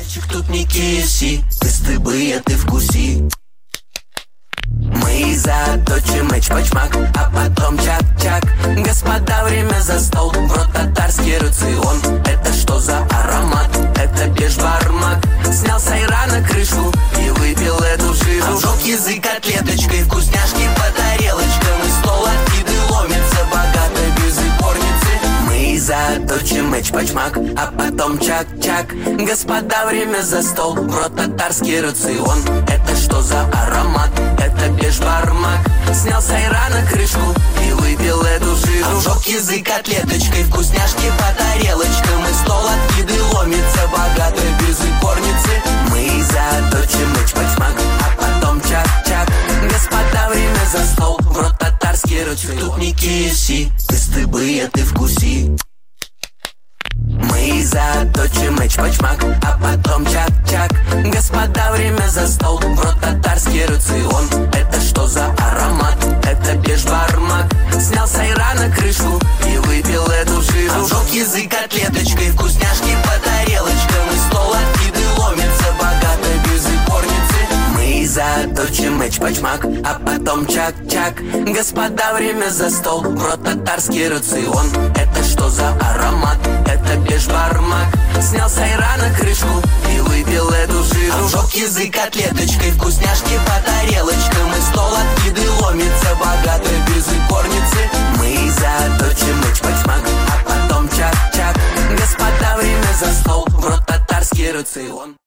котлеточек, тут не KFC. Пристыбые ты вкуси. Мы заточим эчпачмак, а потом чак-чак. Господа, время за стол, в рот татарский рацион. Это что за аромат? Это бешбармак. Снял с айрана крышку и выпил эту жижу. Обжег язык котлеточкой, вкусняшки по тарелочкам. И стол от еды ломится, богато без икорницы. Мы заточим эчпачмак, а потом чак-чак. Господа, время за стол, в рот татарский рацион. Это что за аромат? Это бешбармак. Снял с айрана крышку и выпил эту жижу. Обжег язык котлеточкой, вкусняшки по тарелочкам. И стол от еды ломится, богато без икорницы. Мы заточим эчпачмак, а потом чак-чак. Господа, время за стол, в рот татарский рацион. Тут не KFC, пристыбые ты вкуси. Мы заточим эчпачмак, а потом чак-чак. Господа, время за стол, в рот татарский рацион. Это что за аромат? Это бешбармак. Снял с айрана крышку и выпил эту жижу. Обжег язык котлеточкой, вкусняшки по тарелочкам. И стол от еды ломится, богато без икорницы. Мы заточим эчпачмак, а потом чак-чак. Господа, время за стол, в рот татарский рацион. Это что за аромат? Это бешбармак. Снял с айрана крышку и выпил эту жижу. Обжег язык котлеточкой, вкусняшки по